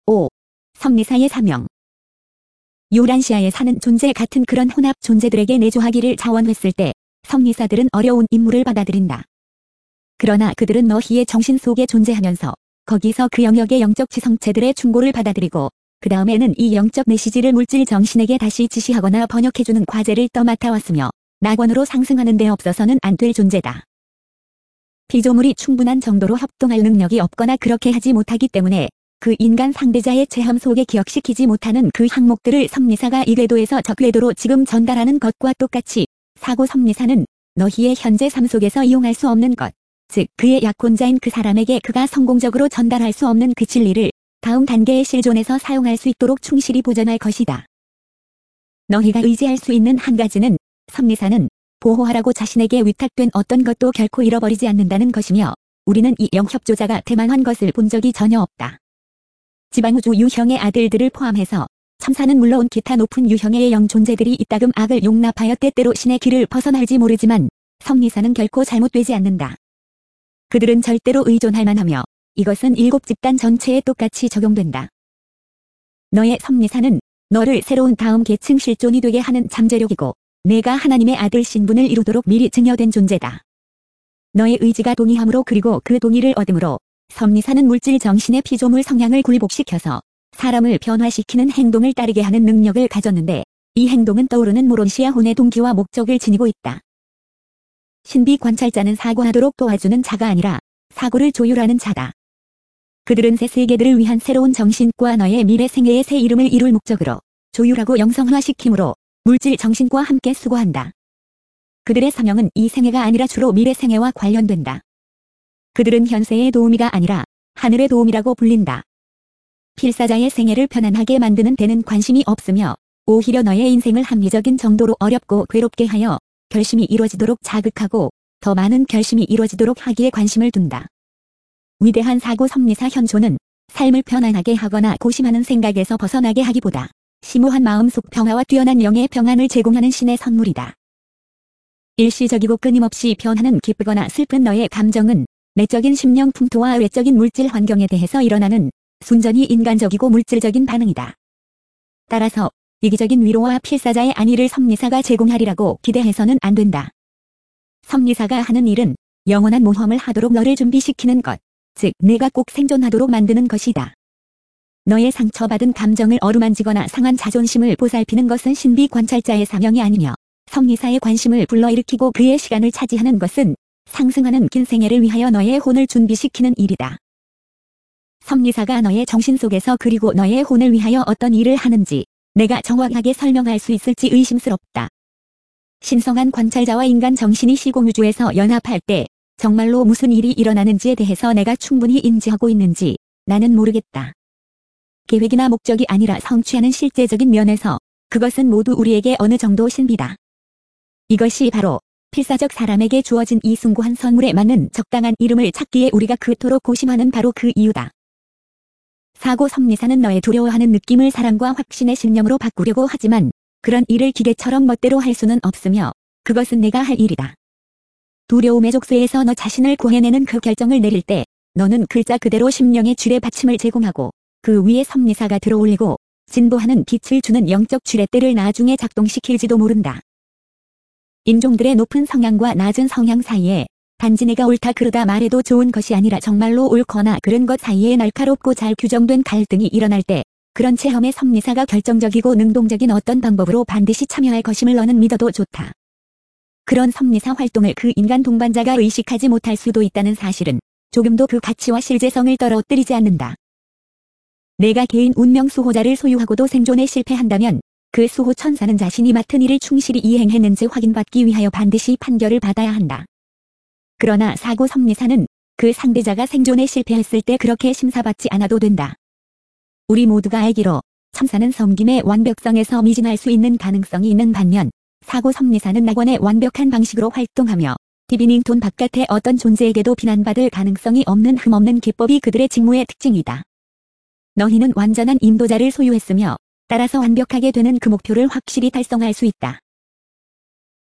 5. 섭리사의 사명. 요란시아에 사는 존재 같은 그런 혼합 존재들에게 내조하기를 자원했을 때 섭리사들은 어려운 임무를 받아들인다. 그러나 그들은 너희의 정신 속에 존재하면서 거기서 그 영역의 영적 지성체들의 충고를 받아들이고 그 다음에는 이 영적 메시지를 물질 정신에게 다시 지시하거나 번역해주는 과제를 떠맡아왔으며 낙원으로 상승하는 데 없어서는 안 될 존재다. 피조물이 충분한 정도로 협동할 능력이 없거나 그렇게 하지 못하기 때문에 그 인간 상대자의 체험 속에 기억시키지 못하는 그 항목들을 섭리사가 이 궤도에서 저 궤도로 지금 전달하는 것과 똑같이 사고 섭리사는 너희의 현재 삶 속에서 이용할 수 없는 것, 즉 그의 약혼자인 그 사람에게 그가 성공적으로 전달할 수 없는 그 진리를 다음 단계의 실존에서 사용할 수 있도록 충실히 보존할 것이다. 너희가 의지할 수 있는 한 가지는 섭리사는 보호하라고 자신에게 위탁된 어떤 것도 결코 잃어버리지 않는다는 것이며 우리는 이 영협조자가 태만한 것을 본 적이 전혀 없다. 지방우주 유형의 아들들을 포함해서 참사는 물론 기타 높은 유형의 영존재들이 이따금 악을 용납하여 때때로 신의 길을 벗어날지 모르지만 섭리사는 결코 잘못되지 않는다. 그들은 절대로 의존할 만하며 이것은 7집단 전체에 똑같이 적용된다. 너의 섭리사는 너를 새로운 다음 계층 실존이 되게 하는 잠재력이고 내가 하나님의 아들 신분을 이루도록 미리 증여된 존재다. 너의 의지가 동의함으로 그리고 그 동의를 얻음으로 섭리사는 물질 정신의 피조물 성향을 굴복시켜서 사람을 변화시키는 행동을 따르게 하는 능력을 가졌는데 이 행동은 떠오르는 모론시아 혼의 동기와 목적을 지니고 있다. 신비 관찰자는 사고하도록 도와주는 자가 아니라 사고를 조율하는 자다. 그들은 새 세계들을 위한 새로운 정신과 너의 미래 생애의 새 이름을 이룰 목적으로 조율하고 영성화시킴으로 물질 정신과 함께 수고한다. 그들의 사명은 이 생애가 아니라 주로 미래 생애와 관련된다. 그들은 현세의 도우미가 아니라 하늘의 도우미라고 불린다. 필사자의 생애를 편안하게 만드는 데는 관심이 없으며 오히려 너의 인생을 합리적인 정도로 어렵고 괴롭게 하여 결심이 이루어지도록 자극하고 더 많은 결심이 이루어지도록 하기에 관심을 둔다. 위대한 사고 섭리사 현존은 삶을 편안하게 하거나 고심하는 생각에서 벗어나게 하기보다 심오한 마음속 평화와 뛰어난 영의 평안을 제공하는 신의 선물이다. 일시적이고 끊임없이 변하는 기쁘거나 슬픈 너의 감정은 내적인 심령 풍토와 외적인 물질 환경에 대해서 일어나는 순전히 인간적이고 물질적인 반응이다. 따라서 이기적인 위로와 필사자의 안위를 섭리사가 제공하리라고 기대해서는 안 된다. 섭리사가 하는 일은 영원한 모험을 하도록 너를 준비시키는 것, 즉 내가 꼭 생존하도록 만드는 것이다. 너의 상처받은 감정을 어루만지거나 상한 자존심을 보살피는 것은 신비 관찰자의 사명이 아니며 섭리사의 관심을 불러일으키고 그의 시간을 차지하는 것은 상승하는 긴 생애를 위하여 너의 혼을 준비시키는 일이다. 섭리사가 너의 정신 속에서 그리고 너의 혼을 위하여 어떤 일을 하는지 내가 정확하게 설명할 수 있을지 의심스럽다. 신성한 관찰자와 인간 정신이 시공유주에서 연합할 때 정말로 무슨 일이 일어나는지에 대해서 내가 충분히 인지하고 있는지 나는 모르겠다. 계획이나 목적이 아니라 성취하는 실제적인 면에서 그것은 모두 우리에게 어느 정도 신비다. 이것이 바로 필사적 사람에게 주어진 이 숭고한 선물에 맞는 적당한 이름을 찾기에 우리가 그토록 고심하는 바로 그 이유다. 사고 섭리사는 너의 두려워하는 느낌을 사랑과 확신의 신념으로 바꾸려고 하지만 그런 일을 기계처럼 멋대로 할 수는 없으며 그것은 내가 할 일이다. 두려움의 족쇄에서 너 자신을 구해내는 그 결정을 내릴 때 너는 글자 그대로 심령의 쥐레 받침을 제공하고 그 위에 섭리사가 들어올리고 진보하는 빛을 주는 영적 쥐레대를 나중에 작동시킬지도 모른다. 인종들의 높은 성향과 낮은 성향 사이에 단지 내가 옳다 그르다 말해도 좋은 것이 아니라 정말로 옳거나 그른 것 사이에 날카롭고 잘 규정된 갈등이 일어날 때 그런 체험에 섭리사가 결정적이고 능동적인 어떤 방법으로 반드시 참여할 것임을 너는 믿어도 좋다. 그런 섭리사 활동을 그 인간 동반자가 의식하지 못할 수도 있다는 사실은 조금도 그 가치와 실제성을 떨어뜨리지 않는다. 내가 개인 운명 수호자를 소유하고도 생존에 실패한다면 그 수호 천사는 자신이 맡은 일을 충실히 이행했는지 확인받기 위하여 반드시 판결을 받아야 한다. 그러나 사고 섭리사는 그 상대자가 생존에 실패했을 때 그렇게 심사받지 않아도 된다. 우리 모두가 알기로 참사는 섬김의 완벽성에서 미진할 수 있는 가능성이 있는 반면 사고 섭리사는 낙원의 완벽한 방식으로 활동하며 디비닝톤 바깥의 어떤 존재에게도 비난받을 가능성이 없는 흠없는 기법이 그들의 직무의 특징이다. 너희는 완전한 인도자를 소유했으며 따라서 완벽하게 되는 그 목표를 확실히 달성할 수 있다.